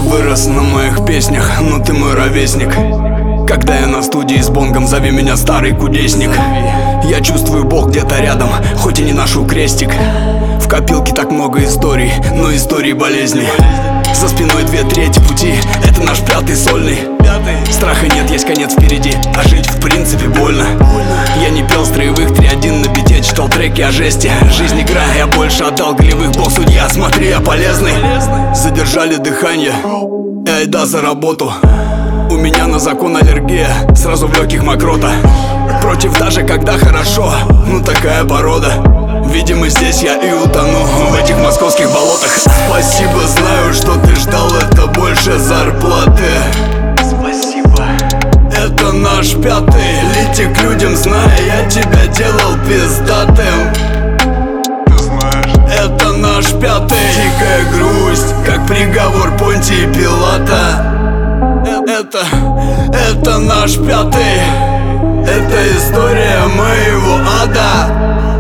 вырос на моих песнях, но ты мой ровесник. Когда я на студии с бонгом, зови меня старый кудесник. Я чувствую Бог где-то рядом, хоть и не ношу крестик. В копилке так много историй, но истории болезни. За спиной 2/3 пути, это наш 5-й сольный. Страха нет, есть конец впереди, а жить в принципе больно. Я не пел строевых 3-1 на бите, читал треки о жести. Жизнь игра, я больше отдал голевых, бог судья, смотри, я полезный. Задержали дыхание, эй, да, за работу. У меня на закон аллергия, сразу в легких мокрота. Против даже когда хорошо, ну такая порода. Видимо, здесь я и утону, в этих московских болотах. Спасибо, знаю, что ты ждал, это больше зарплаты. Спасибо. Это наш 5-й, лети к людям, зная, я тебя делал пиздатым. Ты знаешь. Это наш 5-й, дикая грусть, как приговор Понтия Пилата. Это наш 5-й, это история моего ада.